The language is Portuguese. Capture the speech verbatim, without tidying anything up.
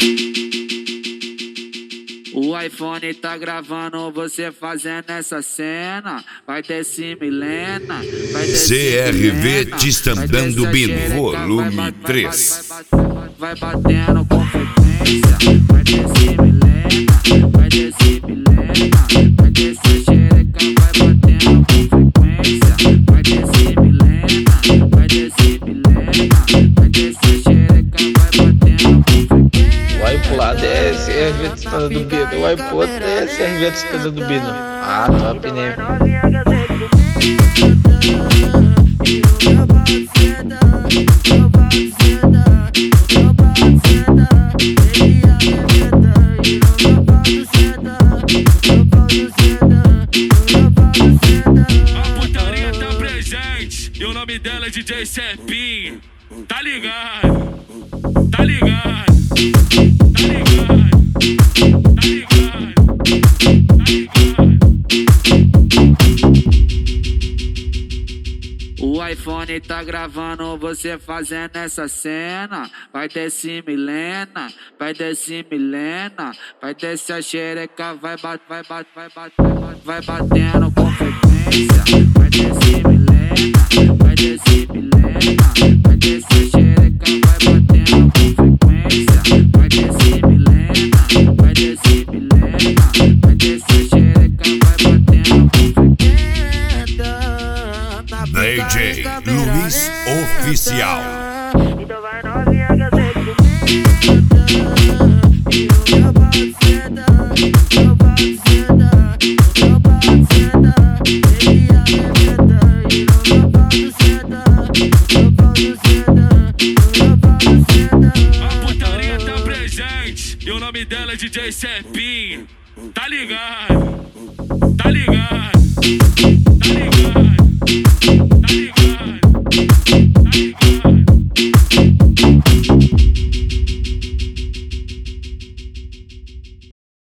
O iPhone tá gravando você fazendo essa cena. Vai descer Milena, vai descer C R V Destambando Bino, volume três. Vai batendo com frequência. Vai descer Milena, vai descer Milena, vai descer xereca, vai batendo com frequência. Vai descer Milena, vai descer Milena, vai descer xereca, vai batendo com frequência. Vai pro lado é C R V Destambando do Bino, vai pro outro é C R V Destambando do Bino. Ah, top, né? A putaria tá presente e o nome dela é D J Cepinho. Tá ligado? Tá ligado? Tá ligado? Tá ligado? Tá ligado? O iPhone tá gravando você fazendo essa cena. Vai descer Milena, vai descer Milena, vai descer a xereca, vai bat, vai bat, vai bat, vai bat, vai batendo com frequência. Vai descer Milena, vai descer Milena, vai descer a xereca, vai batendo com frequência. Vai descer Milena, vai descer Milena, vai descer a xereca, vai batendo com frequência. D J Luiz Oficial. Então vai novinha que eu sei que eu boto senta, eu boto senta, eu boto senta, ele arrebenta e eu boto senta, eu boto senta, eu boto senta. A putaria tá presente e o nome dela é D J Cepinho. Tá ligado? Tá ligado?